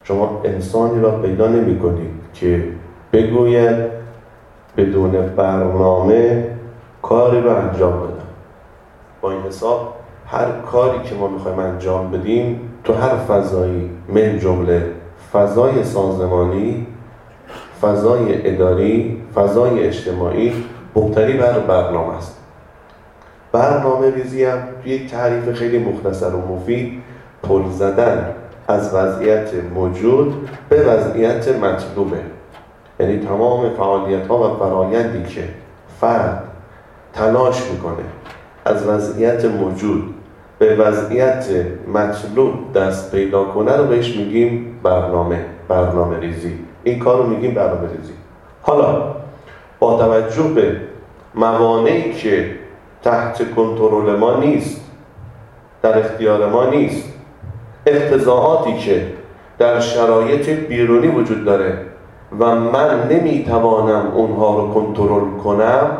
شما انسانی را پیدا نمی کنید که بگوید بدون برنامه کاری را انجام بدم. با این حساب هر کاری که ما میخوایم انجام بدیم تو هر فضایی، من جمله فضای سازمانی، فضای اداری، فضای اجتماعی، مبتنی بر برنامه است. برنامه ریزی هم یک تعریف خیلی مختصر و مفید، پل زدن از وضعیت موجود به وضعیت مطلوبه. یعنی تمام فعالیت‌ها و فرایندی که فرد تلاش میکنه از وضعیت موجود به وضعیت مطلوب دست پیدا کنه رو بهش میگیم برنامه ریزی. این کار رو میگیم برنامه ریزی. حالا با توجه به موانعی که تحت کنترل ما نیست، در اختیار ما نیست، اقتضاعاتی که در شرایط بیرونی وجود داره و من نمیتوانم اونها رو کنترل کنم،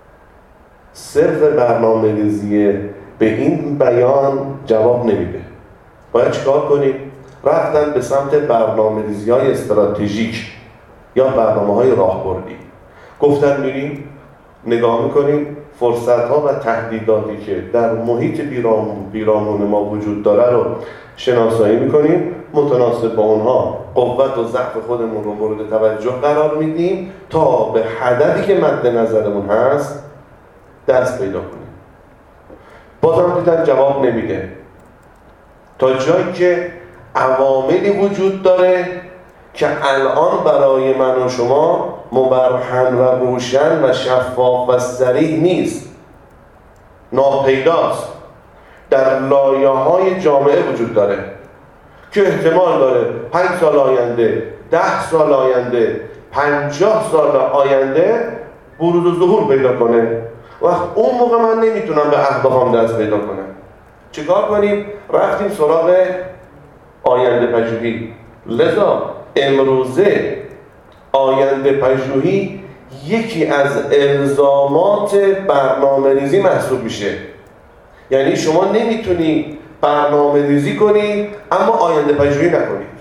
صرف برنامه‌ریزی به این بیان جواب نمیده. باید چیکار کنیم؟ رفتن به سمت برنامه‌ریزی‌های استراتژیک یا برنامه‌های راهبردی. گفتن میریم نگاه میکنیم فرصت‌ها و تهدیداتی که در محیط بیرامون ما وجود داره رو شناسایی میکنیم، متناسب با اونها قوت و ضعف خودمون رو مورد توجه قرار میدیم تا به هدفی که مد نظرمون هست دست پیدا کنیم. بازم دیدن جواب نمیده، تا جایی که عواملی وجود داره که الان برای من و شما مبرهن و روشن و شفاف و صریح نیست، ناپیداست، در لایه‌های جامعه وجود داره که احتمال داره 5 سال آینده، 10 سال آینده، 50 سال آینده بروز و ظهور پیدا کنه. وقت اون موقع من نمیتونم به اهدافم دست پیدا کنم. چیکار کنیم؟ رفتیم سراغ آینده پژوهی. لذا امروزه آینده پژوهی یکی از الزامات برنامه ریزی محسوب میشه. یعنی شما نمیتونی برنامه ریزی کنی اما آینده پژوهی نکنی.